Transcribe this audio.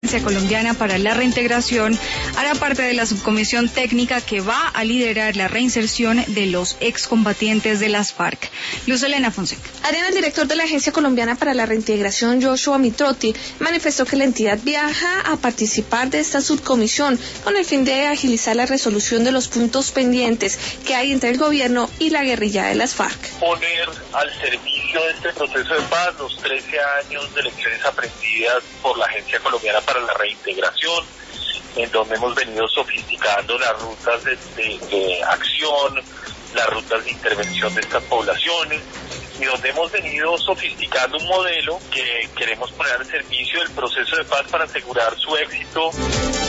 Agencia Colombiana para la Reintegración hará parte de la subcomisión técnica que va a liderar la reinserción de los excombatientes de las FARC. Luz Elena Fonseca. Ariana, el director de la Agencia Colombiana para la Reintegración, Joshua Mitrotti, manifestó que la entidad viaja a participar de esta subcomisión con el fin de agilizar la resolución de los puntos pendientes que hay entre el gobierno y la guerrilla de las FARC. Poner al servicio de este proceso de paz los 13 años de lecciones aprendidas por la Agencia Colombiana para la Reintegración, en donde hemos venido sofisticando las rutas de acción, las rutas de intervención de estas poblaciones, y donde hemos venido sofisticando un modelo que queremos poner al servicio del proceso de paz para asegurar su éxito.